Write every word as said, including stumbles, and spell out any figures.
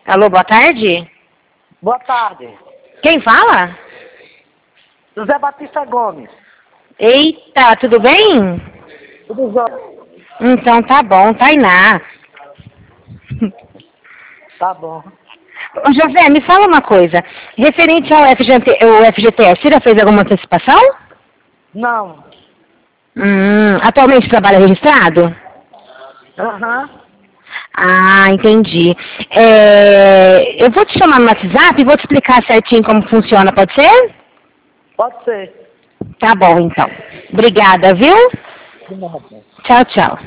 Alô, boa tarde? Boa tarde. Quem fala? José Batista Gomes. Eita, tudo bem? Tudo jóia? Então tá bom, Tainá. Tá bom. Ô, José, me fala uma coisa. Referente ao F G T, o F G T S, você já fez alguma antecipação? Não. Hum, atualmente trabalha registrado? Aham. Ah, entendi. É, eu vou te chamar no WhatsApp e vou te explicar certinho como funciona, pode ser? Pode ser. Tá bom, então. Obrigada, viu? De nada. Tchau, tchau.